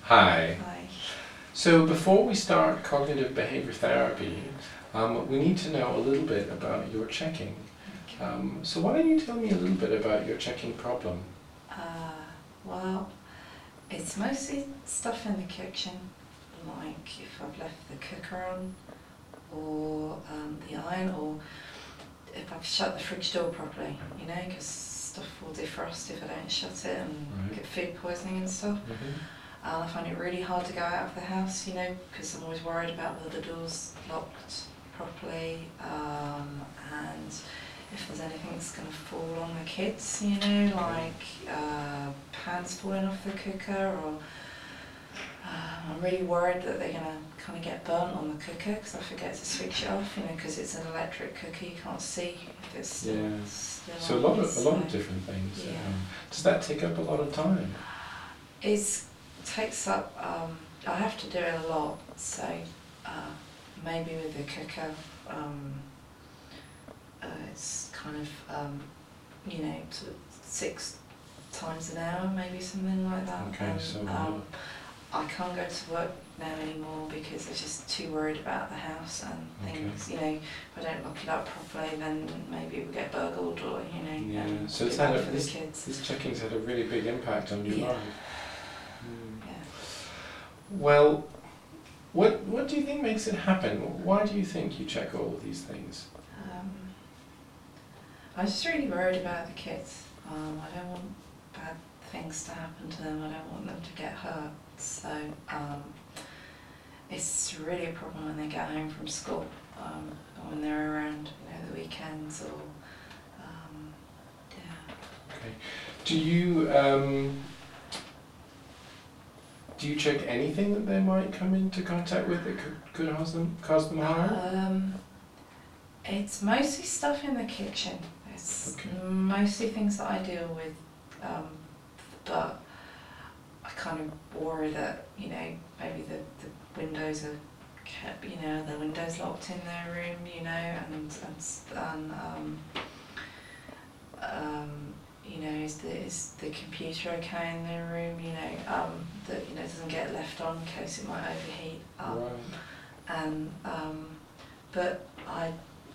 Hi. Hi. So before we start cognitive behavior therapy, we need to know a little bit about your checking. Okay. So why don't you tell me a little bit about your checking problem? Well, it's mostly stuff in the kitchen, like if I've left the cooker on, or the iron, or if I've shut the fridge door properly, because stuff will defrost if I don't shut it and Right. get food poisoning and stuff. And I find it really hard to go out of the house, because I'm always worried about whether the door's locked properly, and if there's anything that's going to fall on the kids, like pans falling off the cooker, or I'm really worried that they're going to kind of get burnt on the cooker because I forget to switch it off, because it's an electric cooker, you can't see if it's still So on. a lot of different things. Yeah. Does that take up a lot of time? It takes up, I have to do it a lot, so maybe with the cooker, it's kind of, sort of 6 times an hour, maybe something like that. Okay, and, so I can't go to work now anymore because I'm just too worried about the house and things. If I don't lock it up properly, then maybe we'll get burgled, or yeah. So it's bad had for the kids. this checking's had a really big impact on your Yeah. life. Yeah. Well, what do you think makes it happen? Why do you think you check all of these things? I was just really worried about the kids. I don't want bad things to happen to them. I don't want them to get hurt. So it's really a problem when they get home from school, or when they're around, the weekends, or yeah. Okay. Do you check anything that they might come into contact with that could cause them harm? It's mostly stuff in the kitchen. It's Okay. mostly things that I deal with, but I kind of worry that, maybe the windows are kept, the windows locked in their room, is the computer okay in their room, that, it doesn't get left on in case it might overheat. Right. And, but I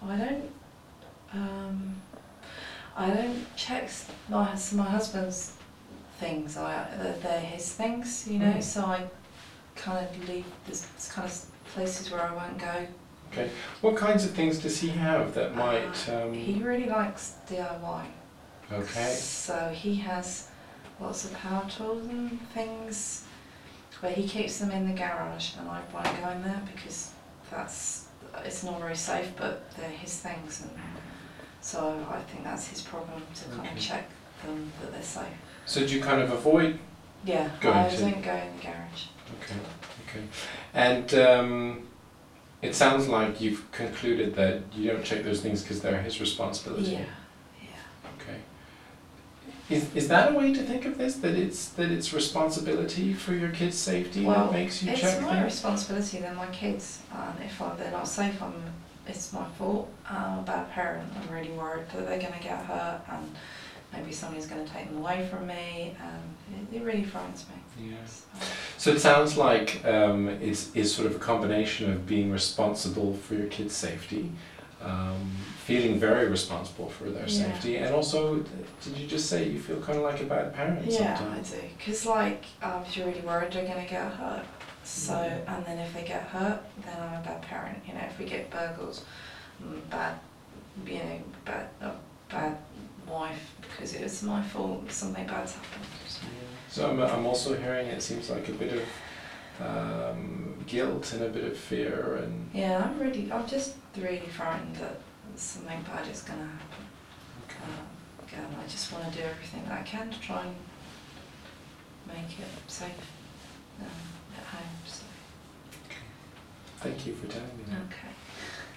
don't check my husband's things. They're his things, so I kind of leave this kind of places where I won't go. Okay. What kinds of things does he have that might? He really likes DIY. Okay. So he has lots of power tools and things, where he keeps them in the garage, and I won't go in there because it's not very safe, but they're his things, and so I think that's his problem, to kind of check them that they're safe. So do you kind of avoid? Yeah, I don't go in the garage. Okay. And it sounds like you've concluded that you don't check those things because they're his responsibility. Yeah. Okay. Is that a way to think of this? That it's responsibility for your kids' safety that makes you check things? It's my responsibility. They're my kids, and if they're not safe, it's my fault. I'm a bad parent. I'm really worried that they're going to get hurt, and maybe somebody's going to take them away from me, and it really frightens me. Yeah. So it sounds like it's sort of a combination of being responsible for your kids' safety, feeling very responsible for their safety, and also, did you just say you feel kind of like a bad parent sometimes? Yeah, I do. Because if you're really worried they're going to get hurt, so, and then if they get hurt, then I'm a bad parent. If we get burgled, bad wife, because it was my fault, something bad's happened. So I'm also hearing it seems like a bit of guilt and a bit of fear and. Yeah, I'm just really frightened that something bad is going to happen. Again, I just want to do everything that I can to try and make it safe at home. So. Thank you for telling me that. Okay.